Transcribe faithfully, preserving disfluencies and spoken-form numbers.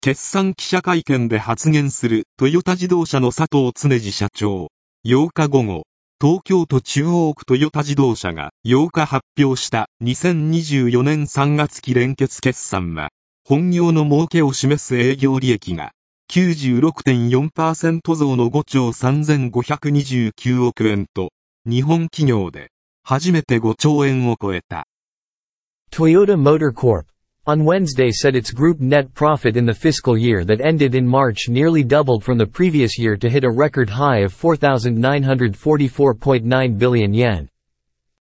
決算記者会見で発言するトヨタ自動車の佐藤恒次社長。ようか午後、東京都中央区トヨタ自動車がようか発表したにせんにじゅうよねんさんがつ期連結決算は、本業の儲けを示す営業利益が きゅうじゅうろくてんよんパーセント 増のごちょうさんぜんごひゃくにじゅうきゅうおくえんと、日本企業で初めてごちょうえんを超えた。 Toyota Motor Corp. On Wednesday said its group net profit in the fiscal year that ended in March nearly doubled from the previous year to hit a record high of four thousand nine hundred forty-four point nine billion yen.